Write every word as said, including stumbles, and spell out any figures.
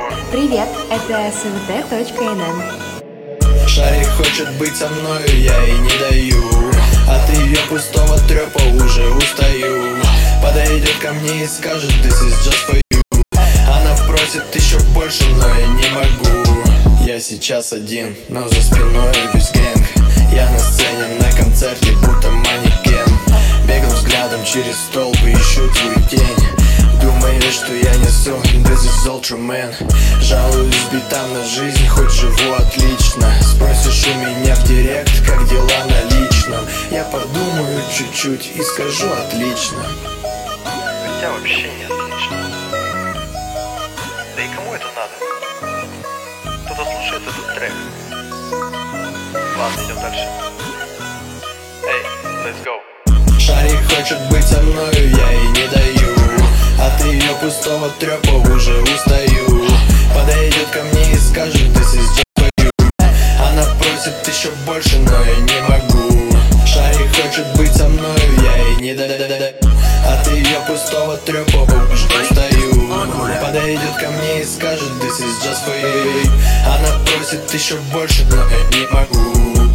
Привет, это svt.nn. Шарик хочет быть со мною, я ей не даю. От ее пустого трепа уже устаю. Подойдет ко мне и скажет: this is just for you. Она просит еще больше, но я не могу. Я сейчас один, но за спиной весь гэнг. Я на сцене на концерте, будто манекен. Бегал взглядом через толпы, ищу твою тень. Думаешь, что я несу this is Ultraman. Жалуюсь битам на жизнь, хоть живу отлично. Спросишь у меня в директ, как дела на личном. Я подумаю чуть-чуть и скажу: отлично. Хотя вообще не отлично. Да и кому это надо? Кто-то слушает этот трек. Ладно, идем дальше. Эй, let's go. Шарик хочет быть со мною, я ей не даю. От ее пустого трепа уже устаю. Подойдет ко мне и скажет: this is just for you. Она просит еще больше, но я не могу. Шарик хочет быть со мною, я ей не даю. От ее пустого трепа уже устаю. Подойдет ко мне и скажет: this is just for you. Она просит еще больше, но я не могу.